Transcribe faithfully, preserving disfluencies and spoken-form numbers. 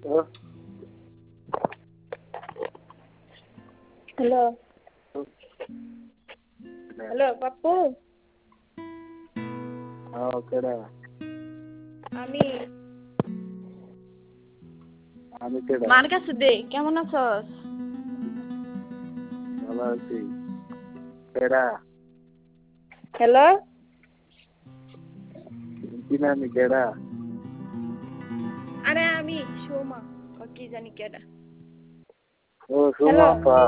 hello hello Pappu কেডা আমি আমি কেডা মার কাছে দে কেমন আছস ভালো আছি কেডা হ্যালো চিনি আমি কেডা আরে আমি সোমা ও কি জানি কেডা ও সুমা আপা